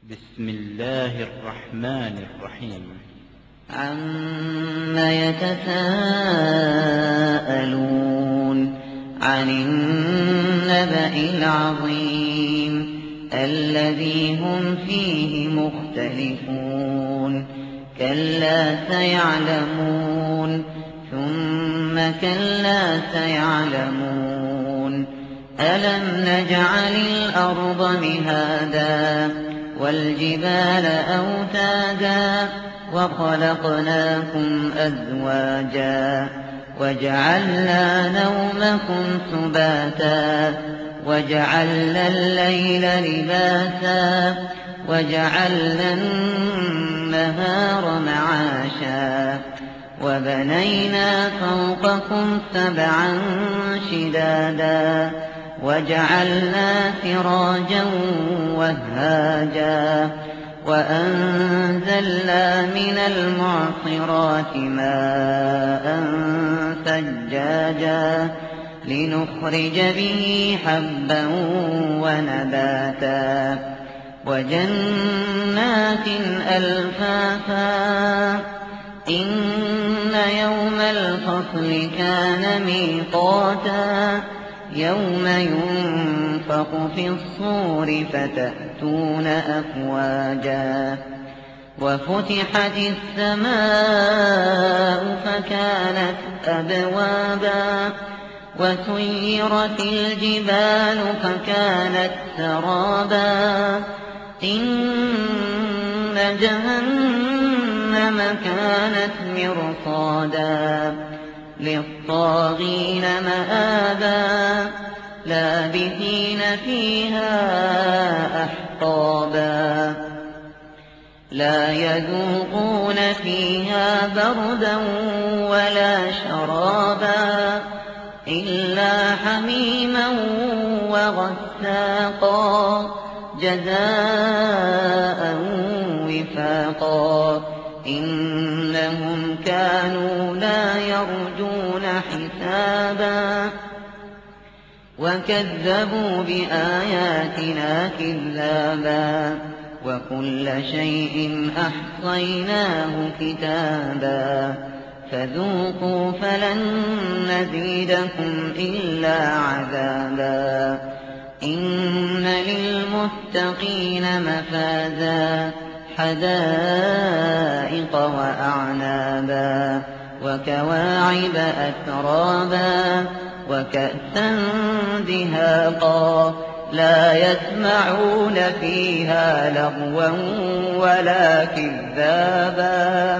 بسم الله الرحمن الرحيم. عَمَّ يَتَسَاءَلُونَ عَنِ النَّبَإِ الْعَظِيمِ الَّذِي هُمْ فِيهِ مُخْتَلِفُونَ كَلَّا سَيَعْلَمُونَ ثُمَّ كَلَّا سَيَعْلَمُونَ أَلَمْ نَجْعَلِ الْأَرْضَ مِهَادًا وَالْجِبَالَ أَوْتَادًا وَخَلَقْنَاكُمْ أَزْوَاجًا وَجَعَلْنَا نَوْمَكُمْ سُبَاتًا وَجَعَلْنَا اللَّيْلَ لِبَاسًا وَجَعَلْنَا النَّهَارَ مَعَاشًا وَبَنَيْنَا فَوْقَكُمْ سَبْعًا شِدَادًا وَجَعَلْنَا سِرَاجًا وَهَّاجًا وَأَنزَلْنَا مِنَ الْمُعْصِرَاتِ مَاءً ثَجَّاجًا لِّنُخْرِجَ بِهِ حَبًّا وَنَبَاتًا وَجَنَّاتٍ أَلْفَافًا إِنَّ يَوْمَ الْفَصْلِ كَانَ مِيقَاتًا يَوْمَ يُنفَخُ فِي الصُّورِ فَتَأْتُونَ أَفْوَاجًا وَفُتِحَتِ السَّمَاءُ فَكَانَتْ أَبْوَابًا وَسُيِّرَتِ الْجِبَالُ فَكَانَتْ سَرَابًا إِنَّ جَهَنَّمَ كَانَتْ مِرْصَادًا لِّلطَّاغِينَ مَآبًا لَّابِثِينَ فِيهَا أَحْقَابًا لَّا يَذُوقُونَ فِيهَا بَرْدًا وَلَا شَرَابًا إِلَّا حَمِيمًا وَغَسَّاقًا جَزَاءً وِفَاقًا إِنَّهُمْ كَانُوا لَا يَرْجُونَ حِسَابًا وَكَذَّبُوا بِآيَاتِنَا كِذَّابًا وَكُلَّ شَيْءٍ أَحْصَيْنَاهُ كِتَابًا فَذُوقُوا فَلَن نَّزِيدَكُمْ إِلَّا عَذَابًا إِنَّ لِلْمُتَّقِينَ مَفَازًا حَدَائِقَ وَأَعْنَابًا وَكَوَاعِبَ أَتْرَابًا وَكَأْسًا دِهَاقًا لَّا يَسْمَعُونَ فِيهَا لَغْوًا وَلَا كِذَّابًا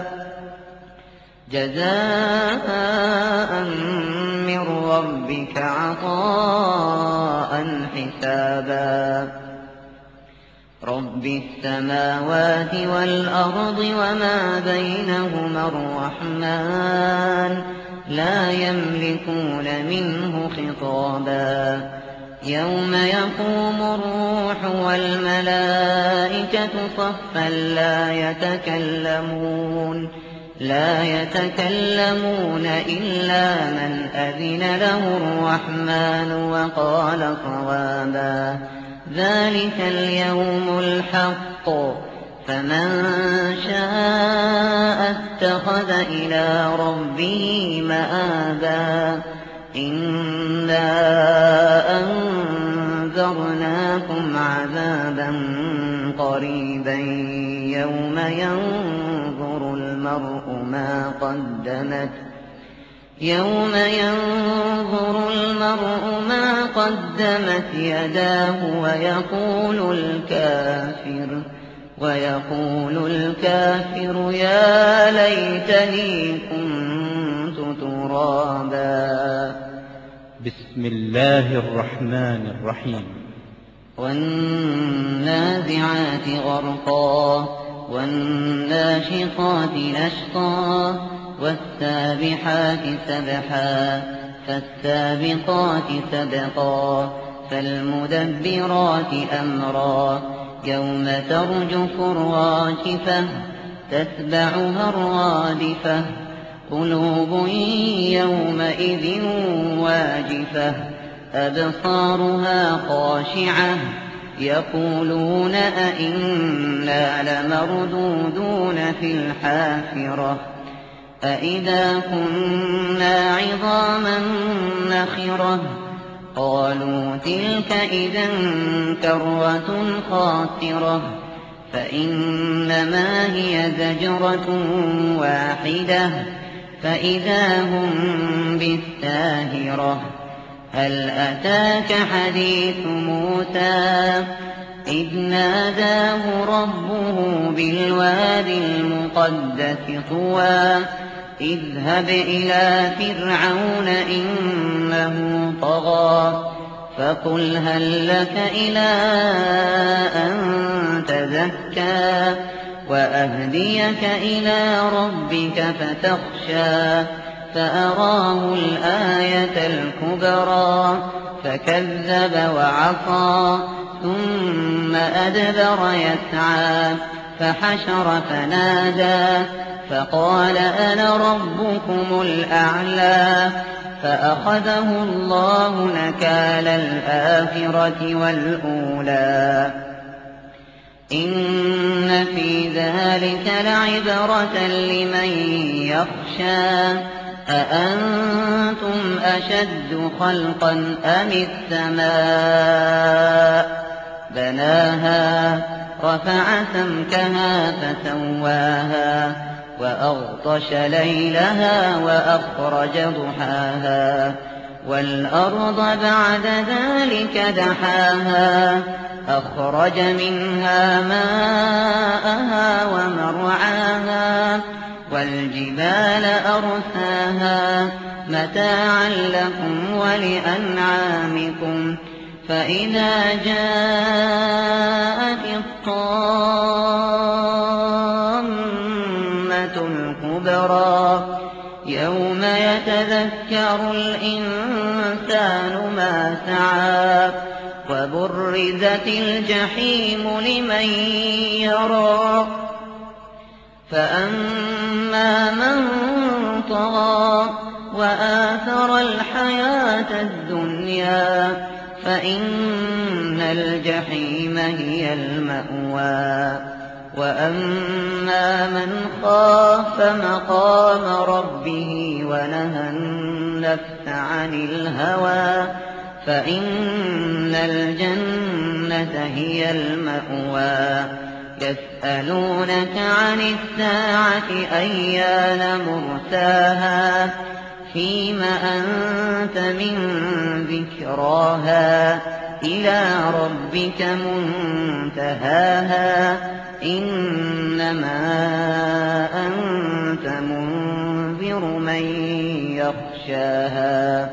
جَزَاءً مِّن رَّبِّكَ عَطَاءً حِسَابًا رَّبِّ السَّمَاوَاتِ وَالْأَرْضِ وَمَا بَيْنَهُمَا الرَّحْمَٰنُ لَا يَمْلِكُونَ مِنْهُ خِطَابًا يَوْمَ يَقُومُ الرُّوحُ وَالْمَلَائِكَةُ صَفًّا لَّا يَتَكَلَّمُونَ إِلَّا مَنْ أَذِنَ لَهُ الرَّحْمَٰنُ وَقَالَ صَوَابًا ذَٰلِكَ الْيَوْمُ الْحَقُّ فَمَن شَاءَ اتَّخَذَ إِلَىٰ رَبِّهِ مَآبًا إِنَّا أَنذَرْنَاكُمْ عَذَابًا قَرِيبًا يَوْمَ يَنظُرُ الْمَرْءُ مَا قَدَّمَتْ يَدَاهُ وَيَقُولُ الْكَافِرُ يَا لَيْتَنِي كُنتُ تُرَابًا بسم الله الرحمن الرحيم. وَالنَّازِعَاتِ غَرْقًا وَالنَّاشِطَاتِ نَشْطًا وَالسَّابِحَاتِ سَبْحًا فَالسَّابِقَاتِ سَبْقًا فَالْمُدَبِّرَاتِ أَمْرًا يَوْمَ تَرْجُفُ الرَّاجِفَةُ تَتْبَعُهَا الرَّادِفَةُ قُلُوبٌ يَوْمَئِذٍ وَاجِفَةٌ أَبْصَارُهَا خَاشِعَةٌ يقولون أئنا لمردودون في الحافرة أئذا كنا عظاما نخرة قالوا تلك إذا كرة خاسرة فإنما هي زجرة واحدة فإذا هم بالساهرة هل أتاك حديث موسى إذ ناداه ربه بالوادي المقدس طوى اذهب إلى فرعون إنه طغى فقل هل لك إلى أن تزكى وأهديك إلى ربك فتخشى فأراه الآية الكبرى فكذب وعصى ثم أدبر يسعى فحشر فنادى فقال أنا ربكم الأعلى فأخذه الله نكال الآخرة والأولى إن في ذلك لعبرة لمن يخشى أأنتم أشد خلقا أم السماء بناها رفع سمكها فسواها وأغطش ليلها وأخرج ضحاها والأرض بعد ذلك دحاها أخرج منها ماءها ومرعاها والجبال أرساها متاعا لكم ولأنعامكم فإذا جاءت الطامة الكبرى يوم يتذكر الإنسان ما سعى وبرزت الجحيم لمن يرى فأما من طغى وآثر الحياة الدنيا فإن الجحيم هي المأوى وأما من خاف مقام ربه ونهى النفس عن الهوى فإن الجنة هي المأوى يسألونك عن الساعة أيان مرساها فيم أنت من ذكراها إلى ربك منتهاها إنما أنت منذر من يخشاها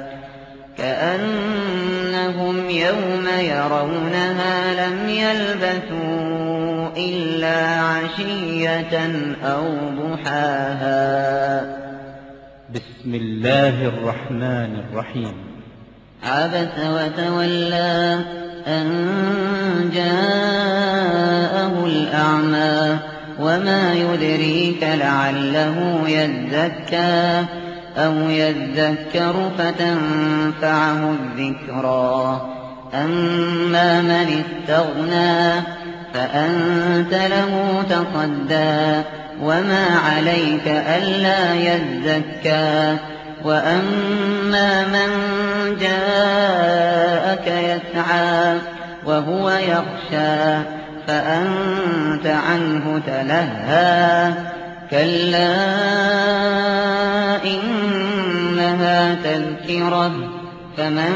كأنهم يوم يرونها لم يلبثوا إلا عشية أو ضحاها بسم الله الرحمن الرحيم عبس وتولى أن جاءه الأعمى وما يدريك لعله يزكى أو يذكر فتنفعه الذكرى أما من استغنى فأنت له تصدى وما عليك ألا يزكى وأما من جاءك يسعى وهو يخشى فأنت عنه تلهى كلا إنها تذكرة فمن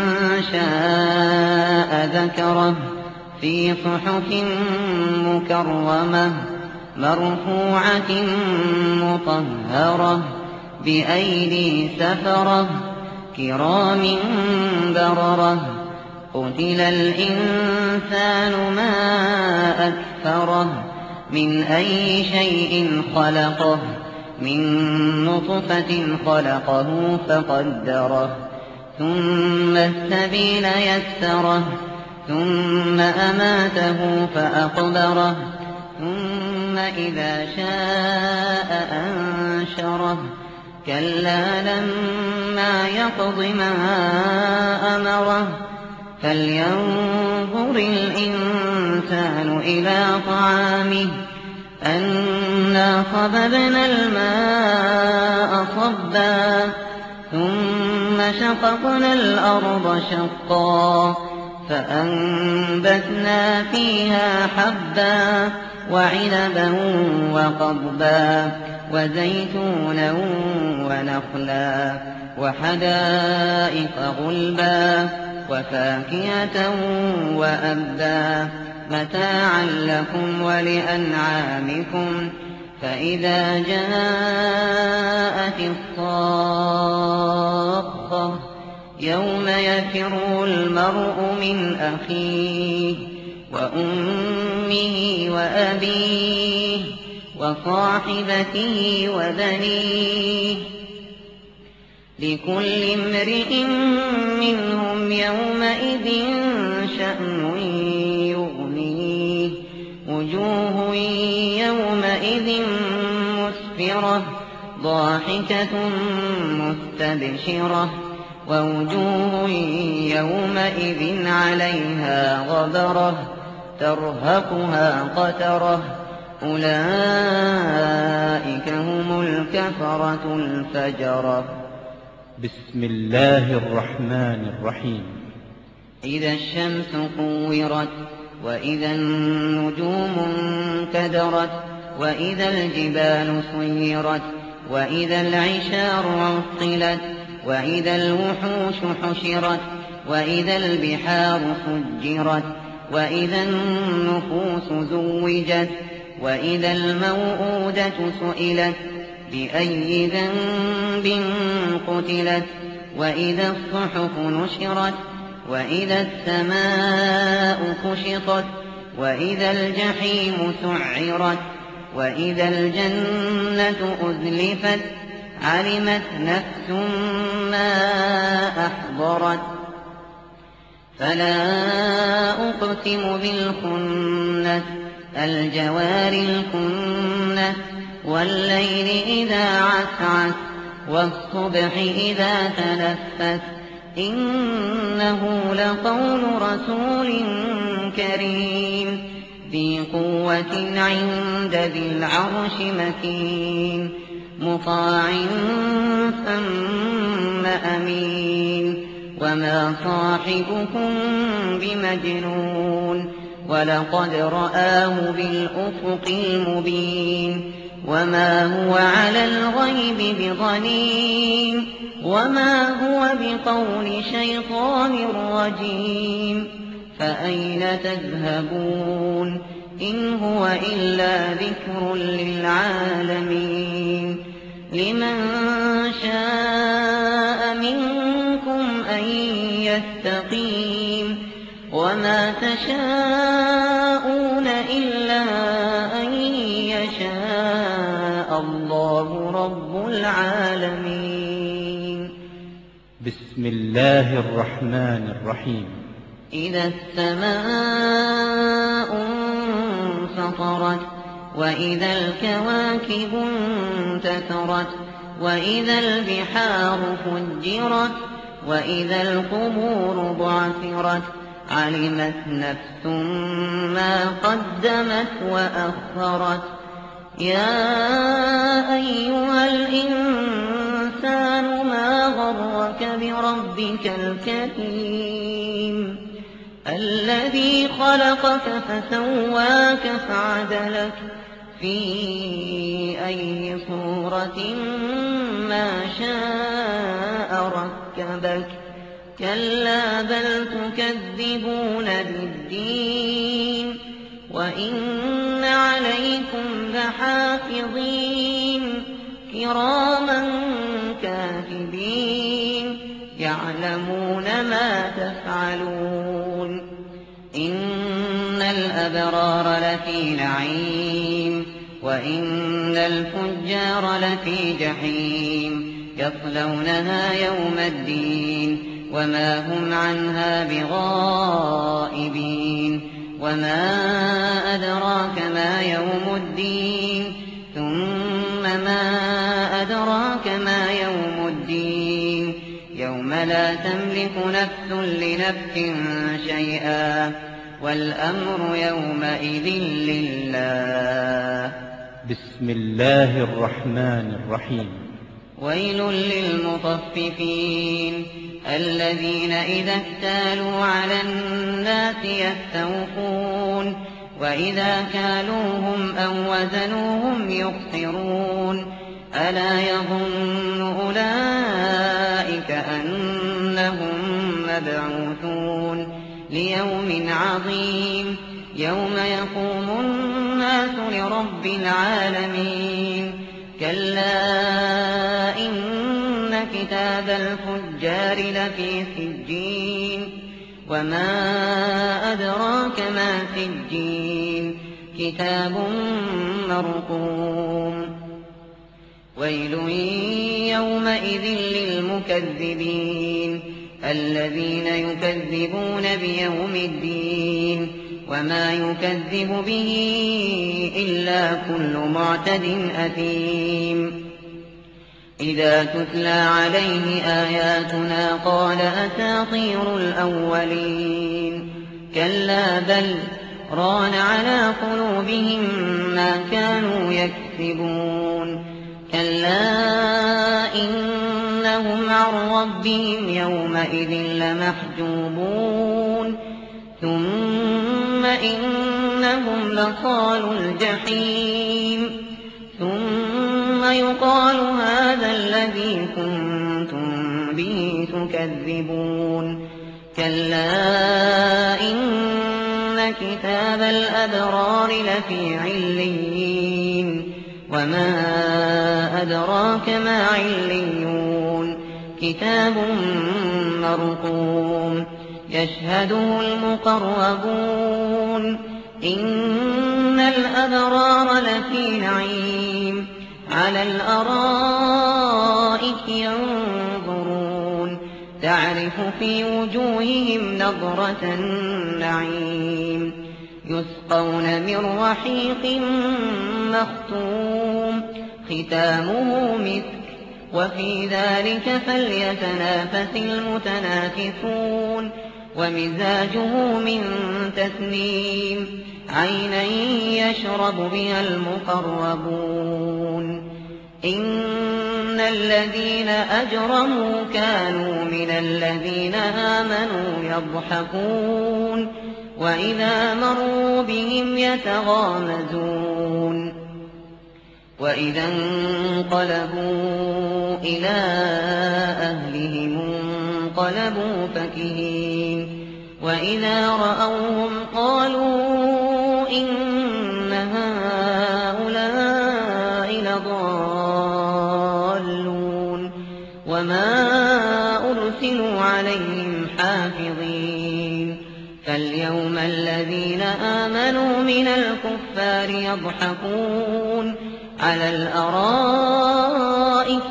شاء ذكره في صحف مكرمة مرفوعة مطهرة بأيدي سفرة كرام بررة قتل الإنسان ما أكفره من أي شيء خلقه من نطفة خلقه فقدره ثم السبيل يسره ثم أماته فأقبره ثم إذا شاء أنشره كلا لما يقض ما أمره فلينظر الإنسان إلى طعامه أنا صببنا الماء صبا ثم شققنا الأرض شقا فأنبتنا فيها حبا وعنبا وقضبا وزيتونا ونخلا وحدائق غلبا وفاكهة وأبا متاعا لكم ولأنعامكم فإذا جاءت الصاخة يوم يفر المرء من أخيه وأمه وأبيه وصاحبته وبنيه لكل امرئ منهم يومئذ شأن يغنيه وجوه يومئذ مسفرة ضاحكة مستبشرة ووجوه يومئذ عليها غبرة ترهقها قترة أولئك هم الكفرة الفجرة. بسم الله الرحمن الرحيم. إذا الشمس كورت وإذا النجوم انكدرت وإذا الجبال سيرت وإذا العشار عطلت وإذا الوحوش حشرت وإذا البحار سجرت وإذا النفوس زوجت وإذا الموءودة سئلت بأي ذنب قتلت وإذا الصحف نشرت وإذا السماء كشطت وإذا الجحيم سعرت وإذا الجنة أزلفت علمت نفس ما أحضرت فلا أقسم بالخنس الجوار الكنس والليل إذا عسعس والصبح إذا تنفس إنه لقول رسول كريم ذي قوة عند ذي العرش مكين مطاع ثم أمين وما صاحبكم بمجنون ولقد رآه بالأفق المبين وما هو على الغيب بضنين وما هو بقول شيطان رجيم فأين تذهبون إن هو إلا ذكر للعالمين لمن شاء منكم أن يستقيم وما تشاءون إلا أن يشاء الله رب العالمين. بسم الله الرحمن الرحيم. إذا السماء انفطرت وإذا الكواكب انتثرت وإذا البحار فجرت وإذا القبور بعثرت علمت نفس ما قدمت وأخرت يا أيها الإنسان ما غرك بربك الكريم الذي خلقك فسواك فعدلك في أي صورة ما شاء ركبك كلا بل تكذبون بالدين وإن عليكم لحافظين كراما كاتبين يعلمون ما تفعلون إن الأبرار لفي نعيم وإن الفجار لفي جحيم يصلونها يوم الدين وما هم عنها بغائبين وما أدراك ما يوم الدين ثم ما أدراك ما يوم الدين يوم لا تملك نفس لنفس شيئا والأمر يومئذ لله. بسم الله الرحمن الرحيم. ويل للمطففين الذين إذا اكتالوا على الناس يستوفون وإذا كالوهم أو وزنوهم يخسرون ألا يظن أولئك أنهم مبعوثون ليوم عظيم يوم يقوم الناس لرب العالمين. كلا إن كتاب الفجار لفي سجين وما أدراك ما سجين كتاب مرقوم. ويل يومئذ للمكذبين الذين يكذبون بيوم الدين وما يكذب به إلا كل معتد أثيم. إذا تتلى عليه آياتنا قال أساطير الأولين كلا بل ران على قلوبهم ما كانوا يكسبون. كلا إنهم عن ربهم يومئذ لمحجوبون ثم إنهم لصالو الجحيم ثم يقال هذا الذي كنتم به تكذبون. كلا إن كتاب الأبرار لفي عليين وما أدراك ما عليون كتاب مرقوم يشهده المقربون. إن الأبرار لفي نعيم على الأرائك ينظرون تعرف في وجوههم نضرة النعيم يسقون من رحيق مختوم ختامه مسك وفي ذلك فليتنافس المتنافسون. ومزاجه من تسنيم عينا يشرب بها المقربون. إن الذين أجرموا كانوا من الذين آمنوا يضحكون وإذا مروا بهم يتغامزون وإذا انقلبوا إلى أهلهم انقلبوا فكهين وإذا رأوهم قالوا إن هؤلاء لضالون وما أرسلوا عليهم حافظين. فاليوم الذين آمنوا من الكفار يضحكون على الأرائك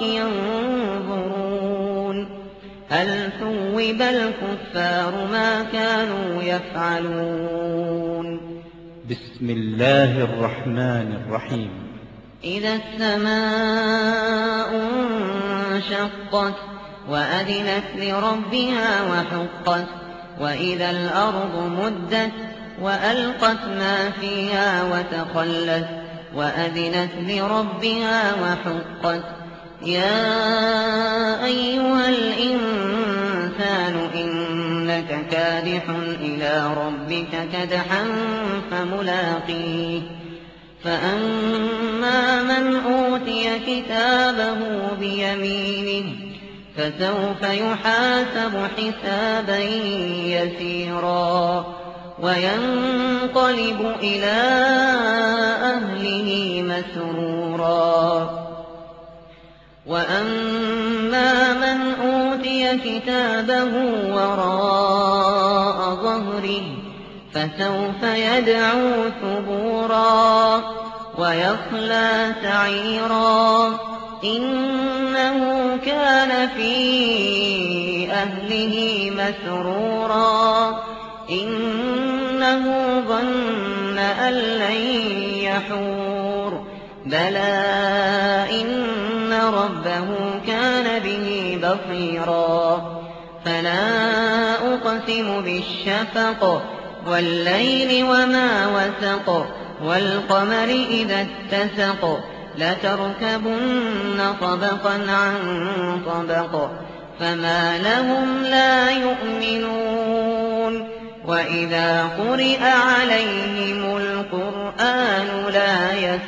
ينظرون هل ثوب الكفار ما كانوا يفعلون. بسم الله الرحمن الرحيم. إذا السماء انشقت وأذنت لربها وحقت وإذا الأرض مدت وألقت ما فيها وتخلت وأذنت لربها وحقت. يا أيها الإنسان إنك كادح إلى ربك كدحا فملاقيه. فأما من أوتي كتابه بيمينه فسوف يحاسب حسابا يسيرا وينقلب إلى أهله مسرورا. وأما من أوتي كتابه وراء ظهره فسوف يدعو ثبورا ويصلى سعيرا إنه كان في أهله مسرورا إنه ظن أن لن يحور بلى إن ربه كان به بصيرا. فلا أقسم بالشفق والليل وما وسق والقمر إذا اتسق لتركبن طبقا عن طبق فما لهم لا يؤمنون وإذا قرئ عليهم القرآن لا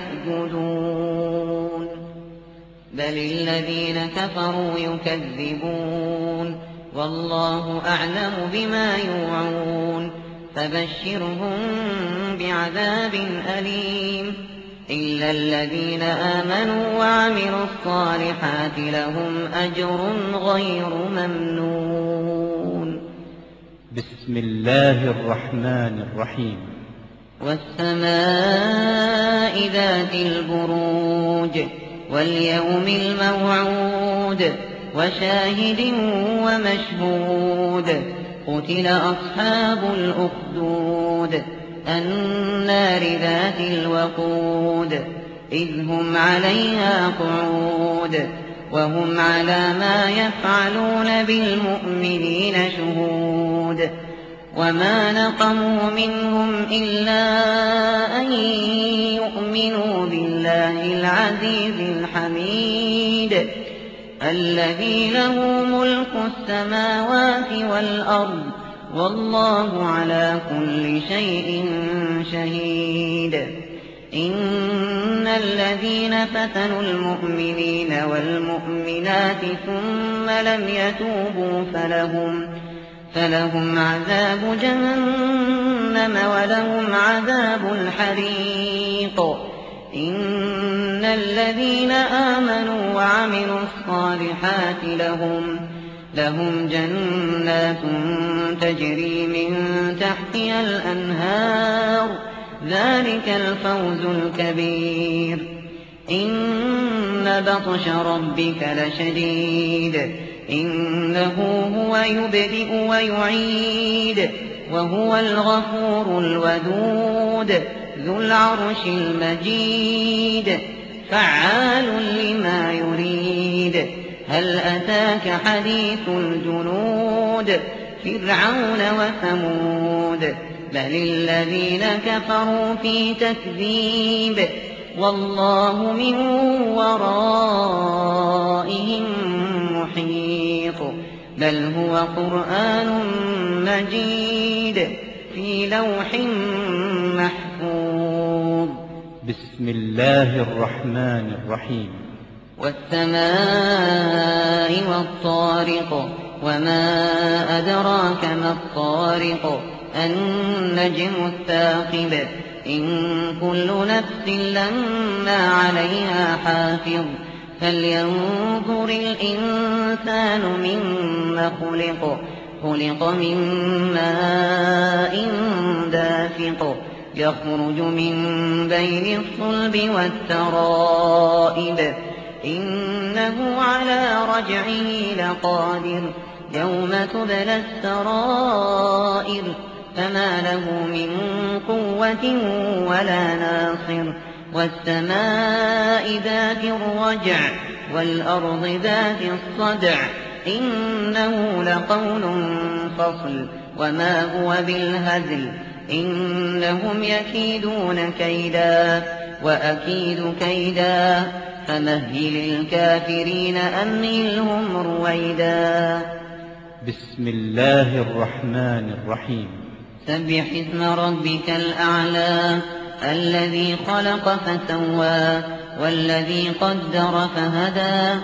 يسجدون بل الذين كفروا يكذبون والله أعلم بما يوعون فبشرهم بعذاب أليم إلا الذين آمنوا وعملوا الصالحات لهم أجر غير ممنون بسم الله الرحمن الرحيم والسماء ذات البروج واليوم الموعود وشاهد ومشهود قتل أصحاب الأخدود النار ذات الوقود إذ هم عليها قعود وهم على ما يفعلون بالمؤمنين شهود وما نقموا منهم إلا أن يؤمنوا بالله العزيز الحميد الذي له ملك السماوات والأرض والله على كل شيء شهيد إن الذين فتنوا المؤمنين والمؤمنات ثم لم يتوبوا فلهم عذاب جهنم ولهم عذاب الحريق إن الذين آمنوا وعملوا الصالحات لهم جنات تجري من تحتها الأنهار ذلك الفوز الكبير إن بطش ربك لشديد إنه هو يبدئ ويعيد وهو الغفور الودود ذو العرش المجيد فعال لما يريد هل أتاك حديث الجنود فرعون وثمود بل الذين كفروا في تكذيب والله من ورائهم محيط بل هو قرآن مجيد في لوح محفوظ بسم الله الرحمن الرحيم والسماء والطارق وما أدراك ما الطارق النجم الثاقب إن كل نفس لما عليها حافظ فلينظر الإنسان مما خلق من ماء دافق يخرج من بين الصلب والترائب إنه على رجعه لقادر يوم تبلى السرائر فما له من قوة ولا ناصر والسماء ذات الرجع والأرض ذات الصدع إنه لقول فصل وما هو بالهزل إنهم يكيدون كيدا وأكيد كيدا فمهل الكافرين أمهلهم رويدا بسم الله الرحمن الرحيم سبح اسم ربك الأعلى الذي خلق فسوى والذي قدر فهدى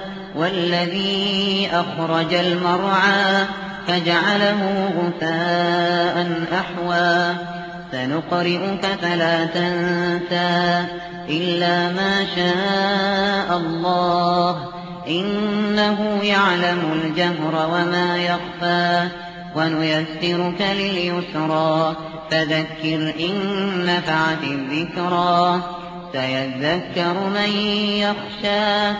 والذي أخرج المرعى فجعله غثاء أحوى سنقرئك فلا تنسى إلا ما شاء الله إنه يعلم الجهر وما يخفى ونيسرك لليسرى فذكر إن نفعت الذكرى سيذكر من يخشى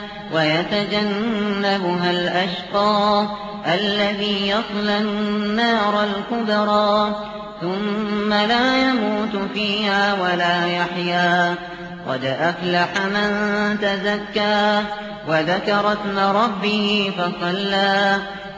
ويتجنبها الأشقى الذي يصلى النار الكبرى ثم لا يموت فيها ولا يحيا قد أفلح من تزكى وذكر اسم ربه فصلى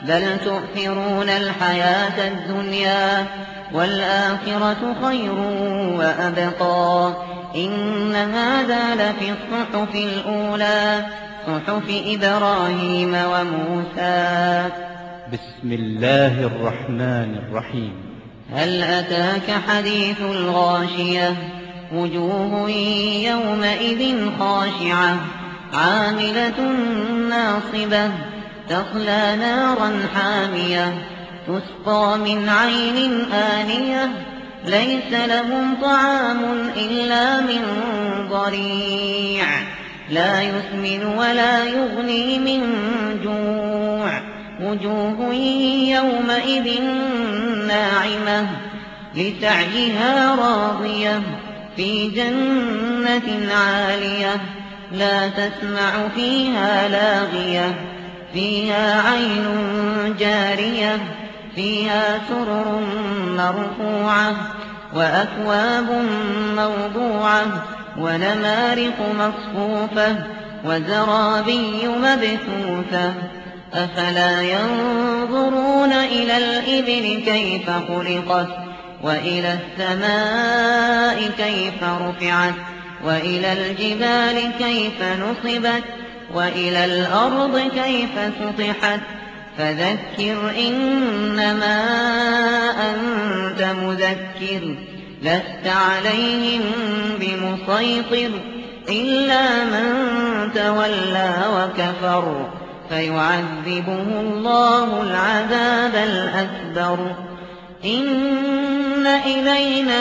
بل تؤثرون الحياة الدنيا والآخرة خير وأبقى إن هذا لفي الصحف الأولى صحف إبراهيم وموسى. بسم الله الرحمن الرحيم. هل أتاك حديث الغاشية وجوه يومئذ خاشعة عاملة ناصبة تصلى نارا حامية تسقى من عين آنية ليس لهم طعام إلا من ضريع لا يسمن ولا يغني من جوع وجوه يومئذ ناعمة لسعيها راضية في جنة عالية لا تسمع فيها لاغية فيها عين جارية فيها سرر مرفوعة وأكواب موضوعة ونمارق مصفوفة وزرابي مبثوثة أفلا ينظرون إلى الإبل كيف خلقت وإلى السماء كيف رفعت وإلى الجبال كيف نصبت وإلى الأرض كيف سطحت فذكر إنما أنت مذكر لست عليهم بمسيطر إلا من تولى وكفر فيعذبه الله العذاب الأكبر إن إلينا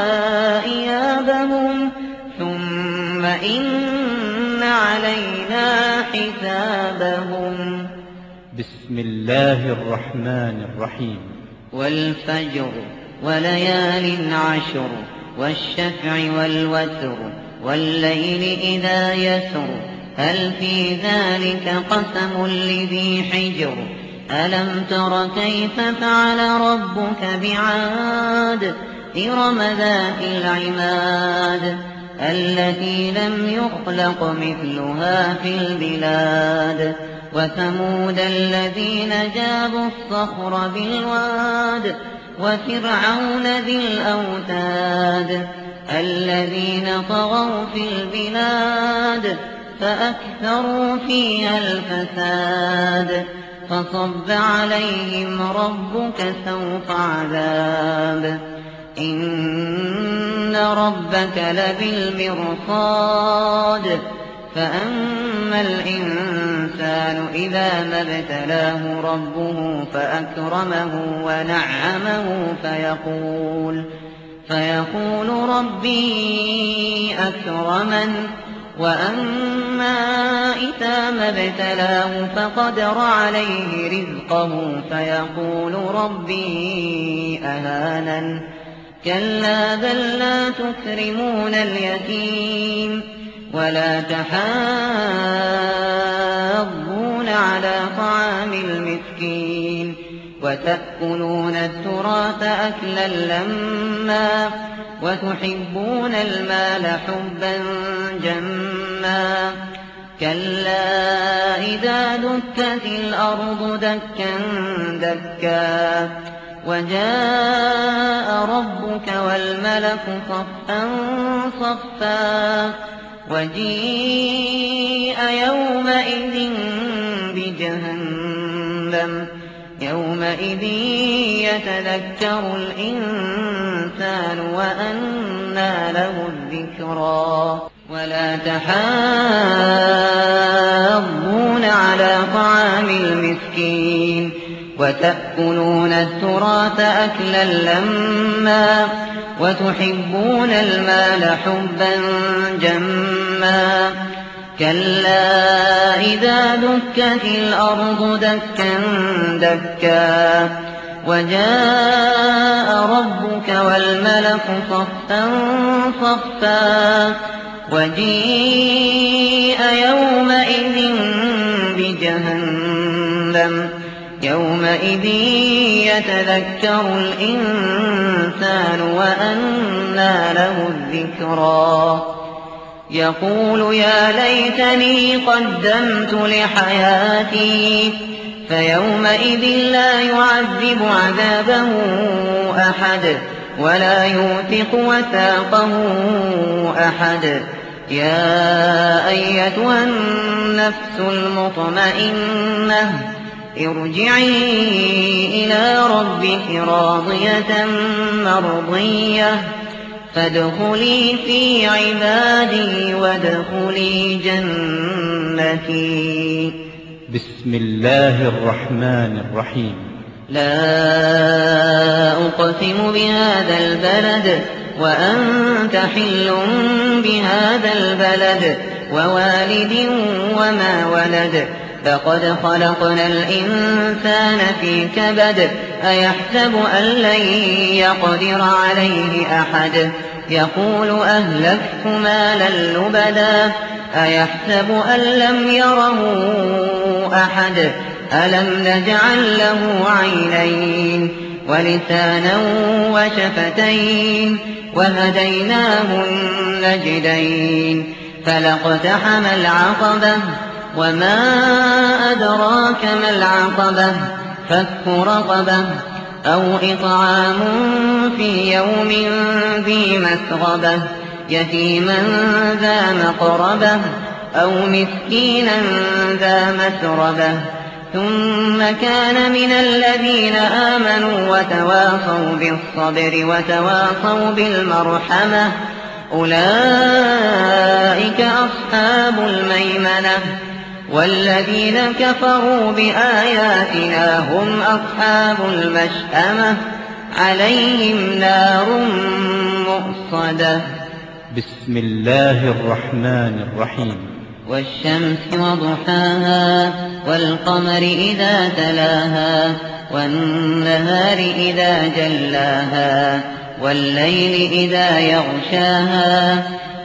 إيابهم ثم إن علينا حسابهم. بسم الله الرحمن الرحيم. والفجر وليال عشر والشفع والوتر والليل إذا يسر هل في ذلك قسم لذي حجر ألم تر كيف فعل ربك بعاد إرم ذات العماد التي لم يخلق مثلها في البلاد وثمود الذين جابوا الصخر بالواد وفرعون ذي الأوتاد الذين طغوا في البلاد فأكثروا فيها الفساد فصب عليهم ربك سوط عذاب إن ربك لبالمرصاد فأما الإنسان إذا ما ابتلاه ربه فأكرمه ونعمه فيقول ربي أكرمن وأما إذا ما ابتلاه فقدر عليه رزقه فيقول ربي أهانن كلا بل لا تكرمون اليتيم ولا تحاضون على طعام المسكين وتأكلون التراث أكلا لما وتحبون المال حبا جما كلا إذا دكت الأرض دكا دكا وجاء ربك والملك صفا صفا وجيء يومئذ بجهنم يومئذ يتذكر الإنسان وأنى له الذكرى ولا تحاضون على طعام المسكين وتأكلون التراث أكلا لما وتحبون المال حبا جما كلا إذا دكت الأرض دكا دكا وجاء ربك والملك صفا صفا وجيء يومئذ بجهنم يومئذ يتذكر الإنسان وأنى له الذكرى يقول يا ليتني قدمت لحياتي فيومئذ لا يعذب عذابه أحد ولا يوثق وثاقه أحد. يا أيتها النفس المطمئنة ارجعي إلى ربك راضية مرضية فادخلي في عبادي وادخلي جنتي. بسم الله الرحمن الرحيم. لا أقسم بهذا البلد وأنت حل بهذا البلد ووالد وما ولد لقد خلقنا الإنسان في كبد أيحسب أن لن يقدر عليه أحد يقول أهلكت مالا لبدا أيحسب أن لم يره أحد ألم نجعل له عينين ولسانا وشفتين وهديناه النجدين فلاقتحم العقبة وما أدراك ما العقبة فك رقبة أو إطعام في يوم ذي مسغبة يتيما ذا مقربة أو مسكينا ذا مسربة ثم كان من الذين آمنوا وتواصوا بالصبر وتواصوا بالمرحمة أولئك أصحاب الميمنة والذين كفروا بآياتنا هم أصحاب المشأمة عليهم نار مؤصدة. بسم الله الرحمن الرحيم. والشمس وضحاها والقمر إذا تلاها والنهار إذا جلاها والليل إذا يغشاها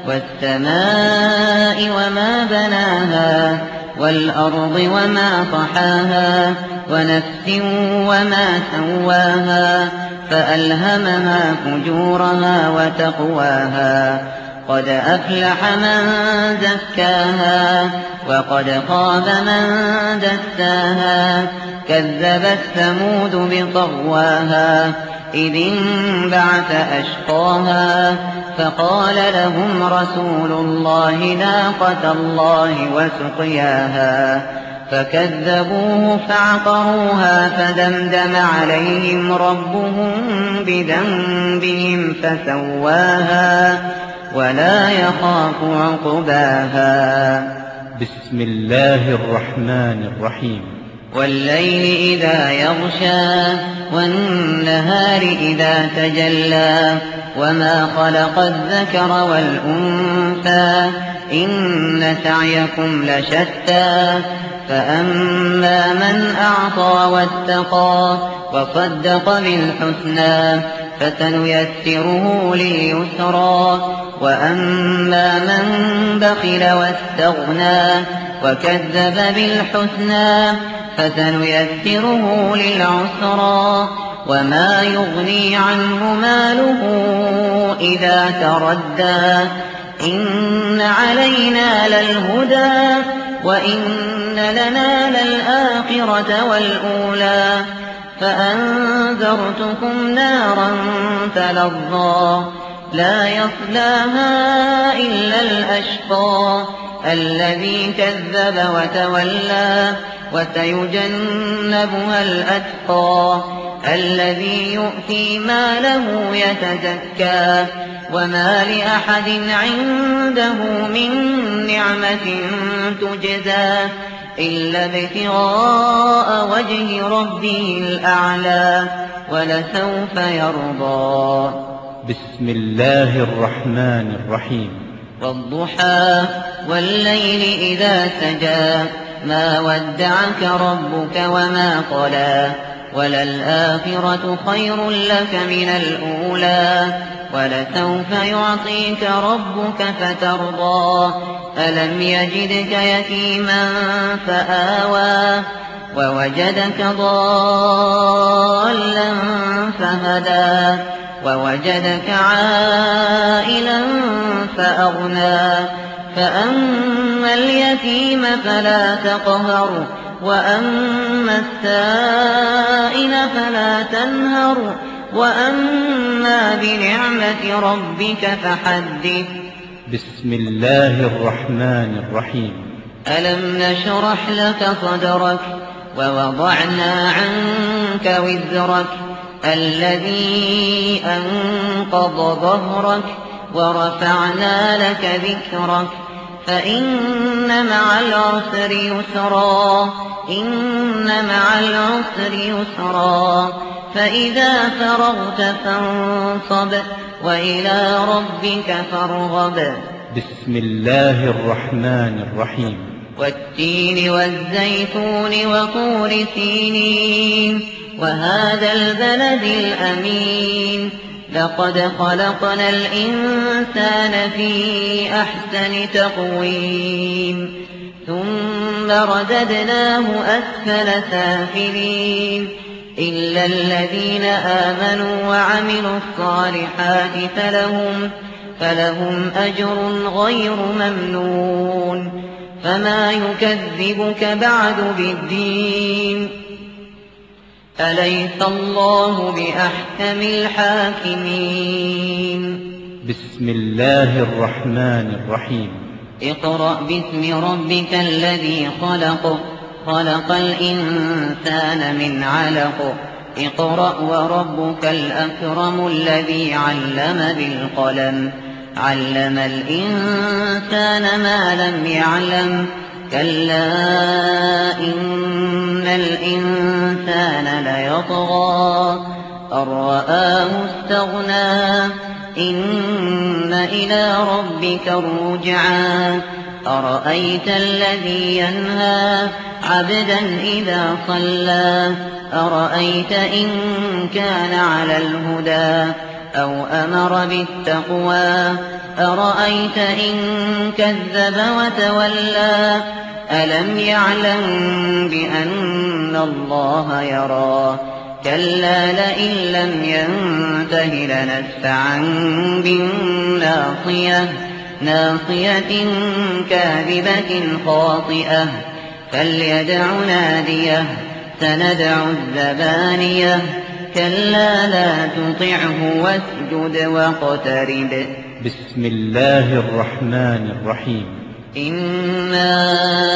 والسماء وما بناها والأرض وما طحاها ونفس وما سواها فألهمها فجورها وتقواها قد أفلح من زكاها وقد خاب من دساها كذبت ثمود بطغواها إذ انبعث أشقاها فقال لهم رسول الله ناقة الله وسقياها فكذبوه فعقروها فدمدم عليهم ربهم بذنبهم فسواها ولا يخاف عقباها. بسم الله الرحمن الرحيم. والليل إذا يغشى والنهار إذا تجلى وما خلق الذكر والأنثى إن سعيكم لشتى فأما من أعطى واتقى وصدق بالحسنى فسنيسره لليسرى وأما من بخل واستغنى وكذب بالحسنى فسنيسره للعسرى وما يغني عنه ماله إذا تردى إن علينا للهدى وإن لنا للآخرة والأولى فأنذرتكم نارا تلظى لا يصلاها إلا الأشقى الذي كذب وتولى وسيجنبها الأتقى الذي يؤتي ماله يتزكى وما لأحد عنده من نعمة تجزى إلا ابتغاء وجه ربه الأعلى ولسوف يرضى. بسم الله الرحمن الرحيم. والضحى والليل إذا سجى ما ودعك ربك وما قلى وللآخرة خير لك من الأولى ولسوف يعطيك ربك فترضى ألم يجدك يتيما فآوى ووجدك ضالا فهدى ووجدك عائلا فأغنى فأما اليتيم فلا تقهر وأما السائل فلا تنهر وأما بنعمة ربك فحدث. بسم الله الرحمن الرحيم. ألم نشرح لك صدرك ووضعنا عنك وزرك الذي أنقض ظهرك ورفعنا لك ذكرك فإن مع العسر يسرا إن مع العسر يسرا فإذا فرغت فانصب وإلى ربك فارغب. بسم الله الرحمن الرحيم. والتين والزيتون وطور سينين وهذا البلد الأمين لقد خلقنا الإنسان في أحسن تقويم ثم رددناه أسفل سافلين إلا الذين آمنوا وعملوا الصالحات فلهم أجر غير ممنون. فما يكذبك بعد بالدين أليس الله بأحكم الحاكمين. بسم الله الرحمن الرحيم. اقرأ باسم ربك الذي خلق الإنسان من علق اقرأ وربك الأكرم الذي علم بالقلم علم الإنسان ما لم يعلم كلا إن الإنسان ليطغى أن رآه استغنى إن إلى ربك الرجعى أرأيت الذي ينهى عبدا إذا صلى أرأيت إن كان على الهدى أو أمر بالتقوى أرأيت إن كذب وتولى ألم يعلم بأن الله يرى كلا لئن لم ينته لنسفعا بالناصية ناصية كاذبة خاطئة فليدع ناديه سندع الزبانية كلا لا تطعه واسجد واقترب. بسم الله الرحمن الرحيم. إنا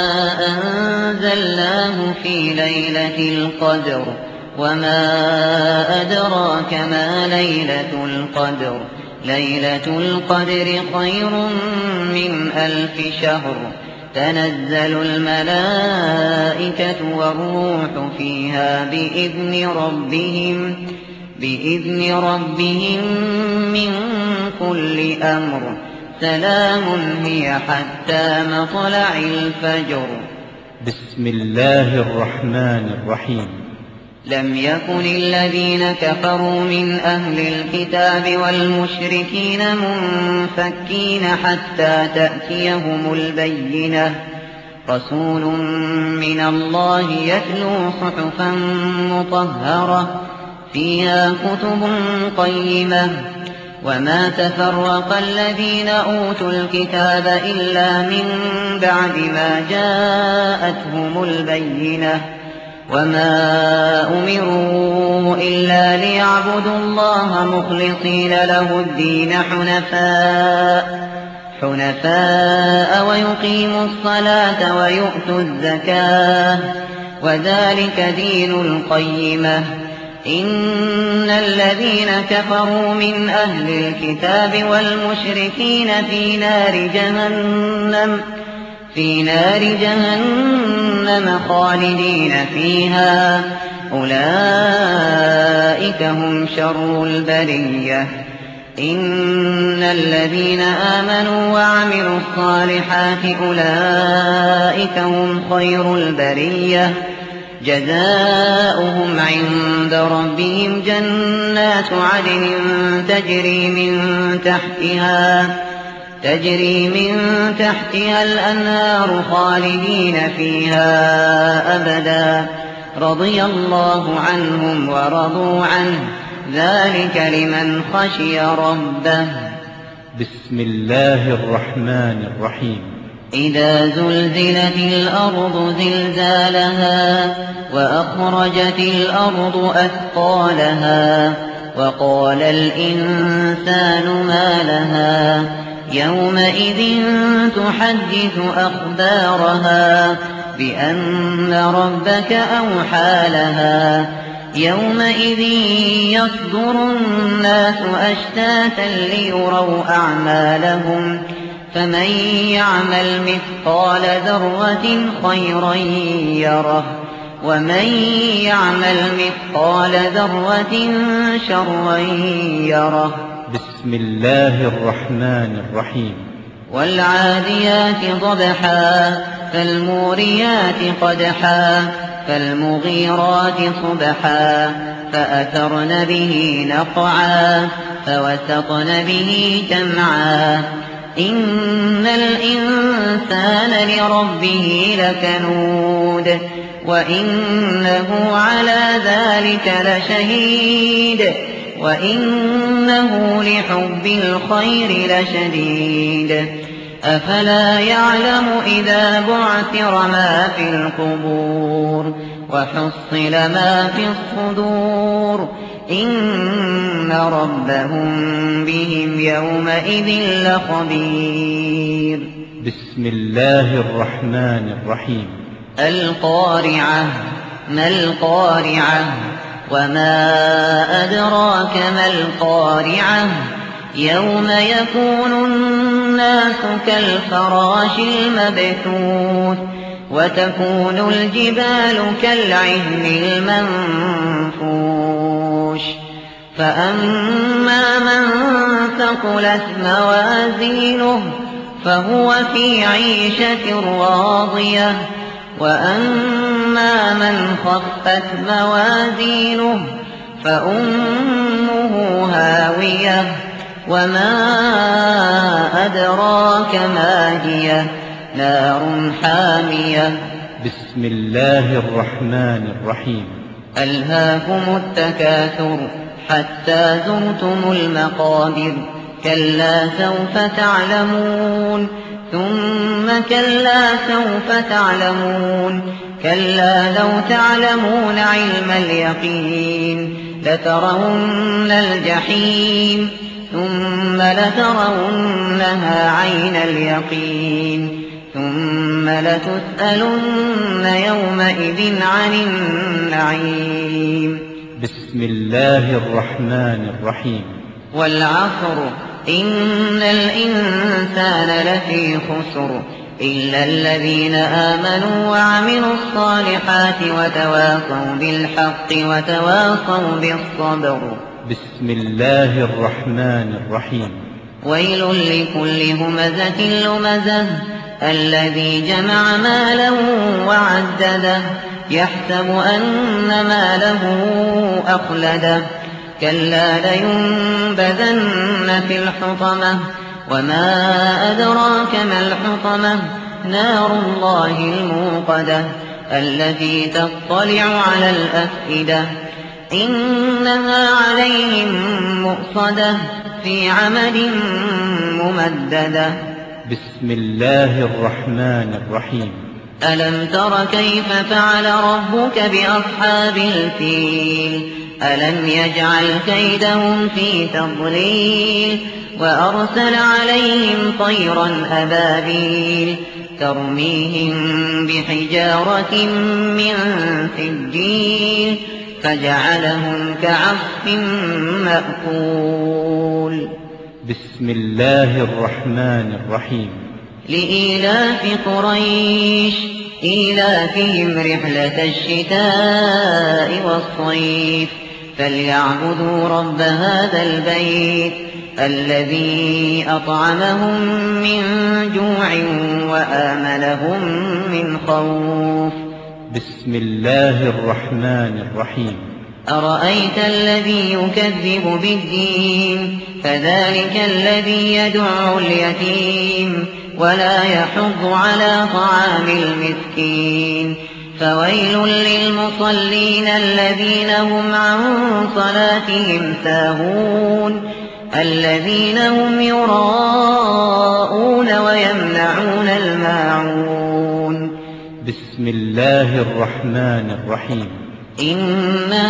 أنزلناه في ليلة القدر وما أدراك ما ليلة القدر ليلة القدر خير من 1000 شهر تنزل الملائكة والروح فيها بإذن ربهم من كل أمر سلام هي حتى مطلع الفجر. بسم الله الرحمن الرحيم. لم يكن الذين كفروا من أهل الكتاب والمشركين منفكين حتى تأتيهم البينة رسول من الله يتلو صحفا مطهرة فيها كتب قيمة وما تفرق الذين أوتوا الكتاب إلا من بعد ما جاءتهم البينة وما أمروا إلا ليعبدوا الله مخلصين له الدين حنفاء ويقيموا الصلاة ويؤتوا الزكاة وذلك دين القيمة إن الذين كفروا من أهل الكتاب والمشركين في نار جهنم خالدين فيها أولئك هم شر البرية. إن الذين آمنوا وعملوا الصالحات أولئك هم خير البرية جزاؤهم عند ربهم جنات عدن تجري من تحتها الأنهار خالدين فيها أبدا رضي الله عنهم ورضوا عنه ذلك لمن خشي ربه. بسم الله الرحمن الرحيم. إذا زلزلت الأرض زلزالها وأخرجت الأرض أثقالها وقال الإنسان ما لها يومئذ تحدث أخبارها بأن ربك أوحى لها يومئذ يصدر الناس أشتاتا ليروا أعمالهم فمن يعمل مثقال ذرة خيرا يره ومن يعمل مثقال ذرة شرا يره. بسم الله الرحمن الرحيم. والعاديات ضبحا فالموريات قدحا فالمغيرات صبحا فأثرن به نقعا فوسطن به جمعا إن الإنسان لربه لكنود وإنه على ذلك لشهيد وإنه لحب الخير لشديد أفلا يعلم إذا بعثر ما في القبور وحصل ما في الصدور إن ربهم بهم يومئذ لخبير. بسم الله الرحمن الرحيم. القارعة ما القارعة وما أدراك ما القارعة يوم يكون الناس كالفراش المبثوث وتكون الجبال كالعهن المنفوش فأما من ثقلت موازينه فهو في عيشة راضية وأما من خفت موازينه فأمه هاوية وما أدراك ما هي نار حامية. بسم الله الرحمن الرحيم. ألهاكم التكاثر حتى زرتم المقابر كلا سوف تعلمون ثم كلا سوف تعلمون كلا لو تعلمون علم اليقين لترون الجحيم ثم لترونها عين اليقين ثم لتسألن يومئذ عن النعيم. بسم الله الرحمن الرحيم. والعصر إن الإنسان لفي خسر إلا الذين آمنوا وعملوا الصالحات وتواصوا بالحق وتواصوا بالصبر. بسم الله الرحمن الرحيم. ويل لكل همزة لمزة الذي جمع ماله وعدده يحسب أن ماله أخلده كلا لينبذن في الحطمة وما أدراك ما الحطمة نار الله الموقدة التي تطلع على الأفئدة إنها عليهم مؤصدة في عمد ممددة. بسم الله الرحمن الرحيم. ألم تر كيف فعل ربك بأصحاب الفيل ألم يجعل كيدهم في تضليل وأرسل عليهم طيرا أبابيل ترميهم بحجارة من سجيل فجعلهم كعصف مأكول. بسم الله الرحمن الرحيم. لإيلاف قريش إيلافهم رحلة الشتاء والصيف فليعبدوا رب هذا البيت الذي أطعمهم من جوع وآمنهم من خوف. بسم الله الرحمن الرحيم. أرأيت الذي يكذب بالدين فذلك الذي يدع اليتيم ولا يحض على طعام المسكين فويل للمصلين الذين هم عن صلاتهم ساهون الذين هم يراءون ويمنعون الماعون بسم الله الرحمن الرحيم إنا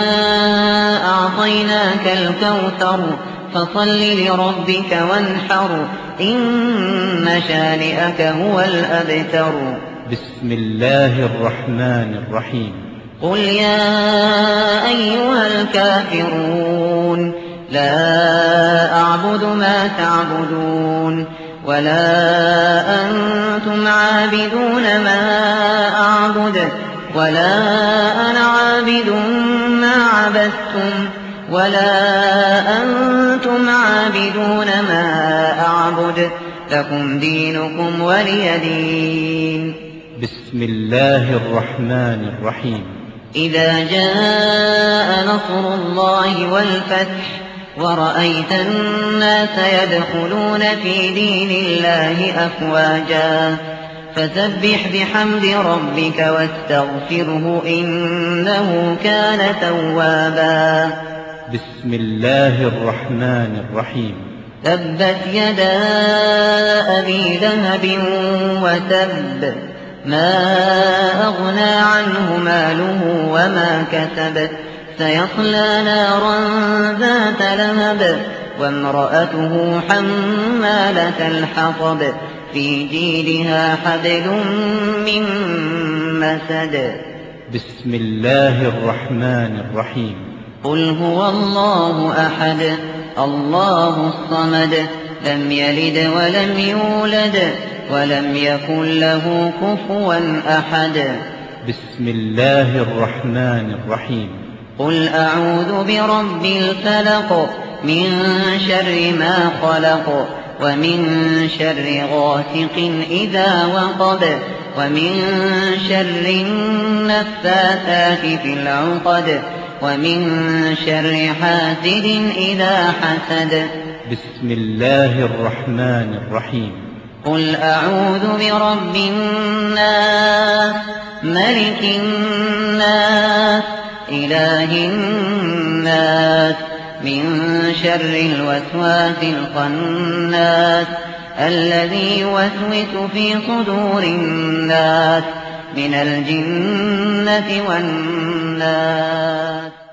أعطيناك الكوثر فصل لربك وانحر إن شانئك هو الأبتر بسم الله الرحمن الرحيم قل يا أيها الكافرون لا أعبد ما تعبدون ولا أنتم عابدون ما أعبد ولا أنا عابد ما عبدتم ولا أنتم عابدون ما أعبد لكم دينكم ولي دين بسم الله الرحمن الرحيم إذا جاء نصر الله والفتح ورأيت الناس يدخلون في دين الله أفواجا فسبح بحمد ربك واستغفره إنه كان توابا بسم الله الرحمن الرحيم تبت يدا أبي لهب وتب ما أغنى عنه ماله وما كسب سيصلى نارا ذات لهب وامرأته حمالة الحطب في جيدها حبل من مسد بسم الله الرحمن الرحيم قل هو الله أحد الله الصمد لم يلد ولم يولد ولم يكن له كفوا أحد بسم الله الرحمن الرحيم قل أعوذ برب الفلق من شر ما خلق ومن شر غاسق إذا وقب ومن شر النفاثات في العقد ومن شر حاسد إذا حسد بسم الله الرحمن الرحيم قل أعوذ برب الناس ملك الناس إله الناس من شر الوسواس الخناس الذي يوسوس في صدور الناس من الجنة والناس